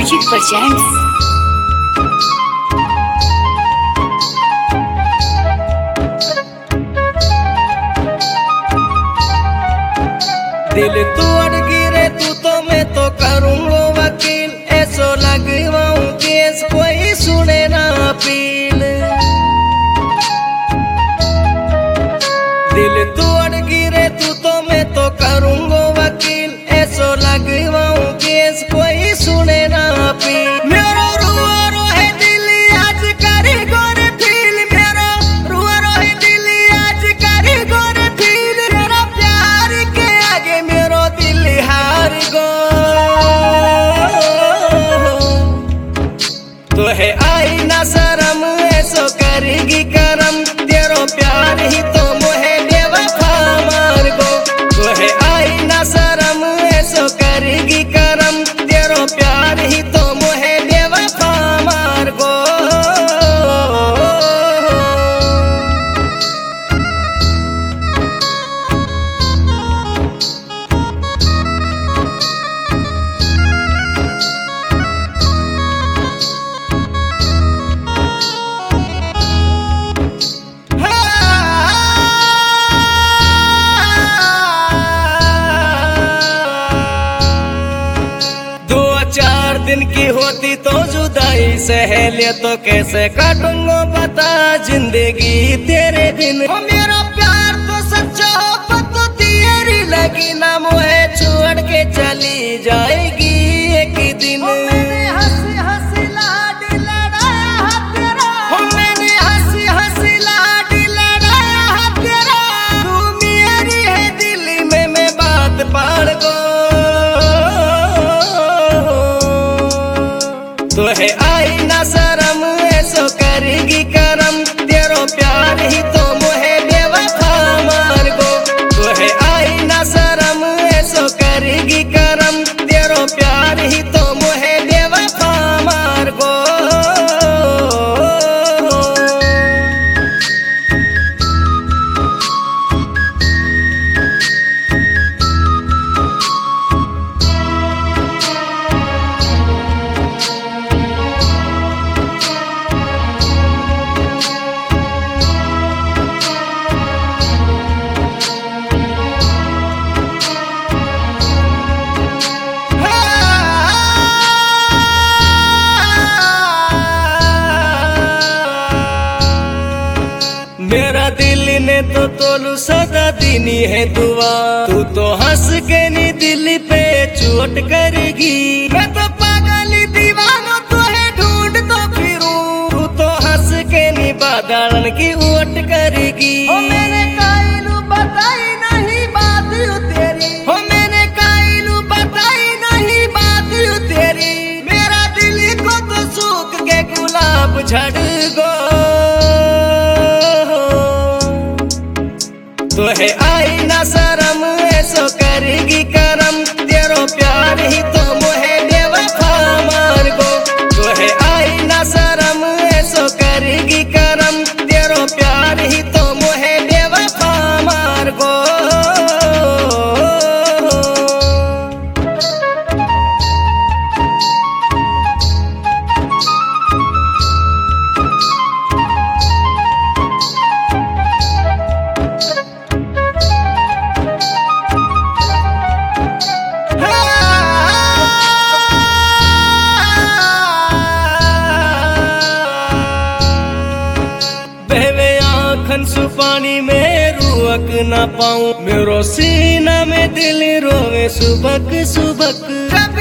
Music presents. दिल तोड़ गिरे तू तो मैं तो करूँगा वकील, ऐसो लगवाऊं केस कोई सुने ना अपील। दिल तोड़ गिरे तू तो मैं तो करूँगा वकील, ऐसो लगवाऊं केस कोई सुने ना अपील। मेरो रुआ रोहे दिल आज करे गोरे फील, मेरो रुआ रोहे दिल आज करे गोरे फील। मेरा प्यार के आगे मेरो दिल हार गो, तो है आई ना शर्म ऐसो करेगी करम, तेरो प्यार ही तो मोहे बेवफा मार गो। तो है आई ना शर्म ऐसो करेगी करम, तेरो प्यार ही तो मोहे बेवफा मार गो। दिन की होती तो जुदाई सहेलिया, तो कैसे काटूंगा बता जिंदगी तेरे बिन। ओ मेरा प्यार तो सच्चा हो तो तेरी लगी ना, मोहे छोड़ के चली जाएगी एक दिन। मैंने हंसी हंसी लाडी लड़ाया तेरा, मैंने हंसी हंसी लाडी लड़ाया तेरा। तू मेरी है दिल में मैं बात पाड़ गो, तो है आई ना शर्म ऐसो करेगी करम, तेरो प्यार ही तो मोहे बेवफा मार गो। तो है आई ना शर्म ऐसो करेगी करम, तेरो प्यार ही तो मोहे बेवफा मार गो। मेरा दिल ने तो तोलू सदा दीनी है दुआ, तू तो हंस के नी दिल पे चोट करेगी। मैं तो पागल दीवाना तो है ढूंढ तो फिरूं, तू तो हंस के नी बादलन की ओट करेगी। ओ मैंने कायलू बताई नहीं बात यू तेरी, ओ मैंने कायलू बताई नहीं बात यू तेरी। मेरा दिल को तो सूख के गुलाब झड़ गो, तो है आई ना शर्म ऐसो करेगी करम, तेरो प्यार ही तो मोहे बेवफा मार गो। तो है आई ना शर्म ऐसो करेगी करम, तेरो प्यार ही तो मोहे बेवफा मार गो। पानी में रुक ना पाऊं, मेरो सीना में दिल रोवे सुबक सुबक।